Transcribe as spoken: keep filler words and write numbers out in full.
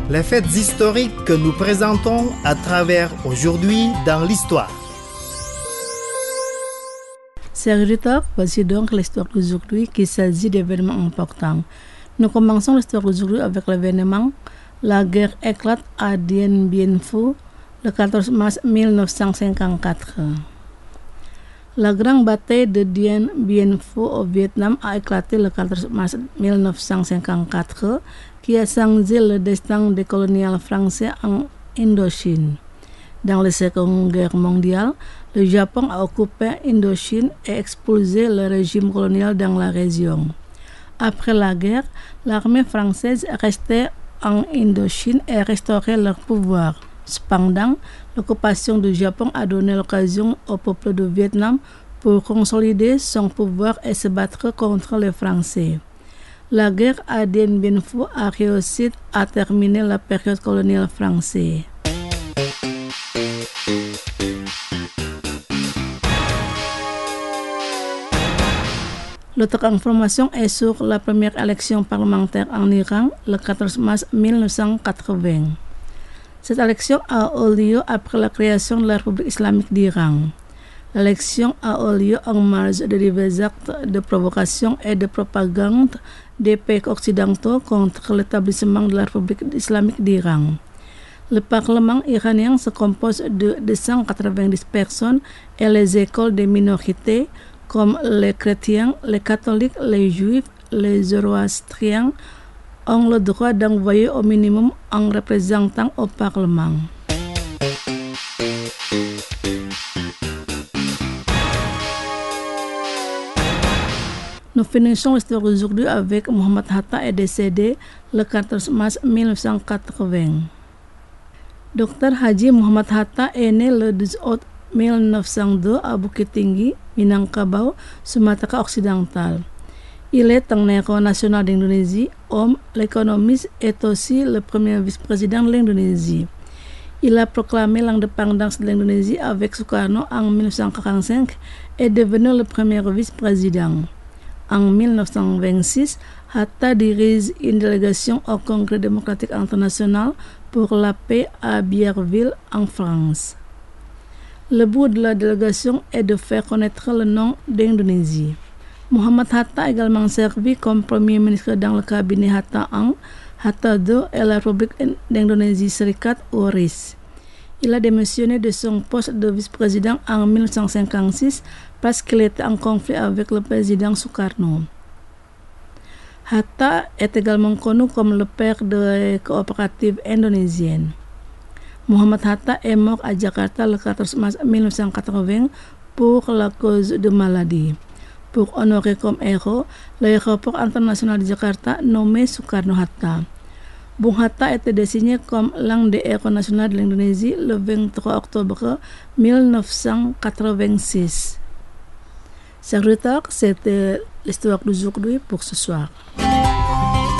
Les faits historiques que nous présentons à travers aujourd'hui dans l'histoire. Chers auditeurs, voici donc l'histoire d'aujourd'hui qui s'agit d'événements importants. Nous commençons l'histoire d'aujourd'hui avec l'événement La guerre éclate à Dien Bien Phu le quatorze mars mille neuf cent cinquante-quatre. La grande bataille de Dien Bien Phu au Vietnam a éclaté le quatorze mars mille neuf cent cinquante-quatre, qui a changé le destin des coloniales français en Indochine. Dans la Seconde Guerre mondiale, le Japon a occupé Indochine et expulsé le régime colonial dans la région. Après la guerre, l'armée française est restée en Indochine et restaurait leur pouvoir. Cependant, l'occupation du Japon a donné l'occasion au peuple du Vietnam pour consolider son pouvoir et se battre contre les Français. La guerre à Dien Bien Phu a réussi à terminer la période coloniale française. L'autre information est sur la première élection parlementaire en Iran le quatorze mars mille neuf cent quatre-vingts. Cette élection a eu lieu après la création de la République islamique d'Iran. L'élection a eu lieu en marge de divers actes de provocation et de propagande des pays occidentaux contre l'établissement de la République islamique d'Iran. Le Parlement iranien se compose de deux cent quatre-vingt-dix personnes et les écoles des minorités comme les chrétiens, les catholiques, les juifs, les zoroastriens ont le droit d'envoyer au minimum un représentant au Parlement. Nous finissons l'histoire d'aujourd'hui avec Mohammed Hatta est décédé le quatorze mars mille neuf cent quatre-vingts. Docteur Haji Mohammed Hatta est né le douze août mille neuf cent deux à Bukit Tinggi, Minangkabau, Sumatra occidental. Il est un héros national d'Indonésie, homme, l'économiste est aussi le premier vice-président de l'Indonésie. Il a proclamé l'indépendance de l'Indonésie avec Sukarno en mille neuf cent quarante-cinq et est devenu le premier vice-président. En mille neuf cent vingt-six, Hatta dirige une délégation au Congrès démocratique international pour la paix à Bierville, en France. Le but de la délégation est de faire connaître le nom d'Indonésie. Mohammed Hatta a également servi comme premier ministre dans le cabinet Hatta un, Hatta deux et la République d'Indonésie Serikat ou R I S. Il a démissionné de son poste de vice-président en mille neuf cent cinquante-six parce qu'il était en conflit avec le président Sukarno. Hatta est également connu comme le père de la coopérative indonésienne. Mohammed Hatta est mort à Jakarta le quatorze mars mille neuf cent quatre-vingts pour la cause de maladie. Pour honorer comme héros l'aéroport international de Jakarta nommé Soekarno-Hatta. Bung Hatta était désigné comme l'un des héros nationaux de l'Indonésie le vingt-trois octobre mille neuf cent quatre-vingt-six. Chers auditeurs, c'était l'histoire d'aujourd'hui pour ce soir.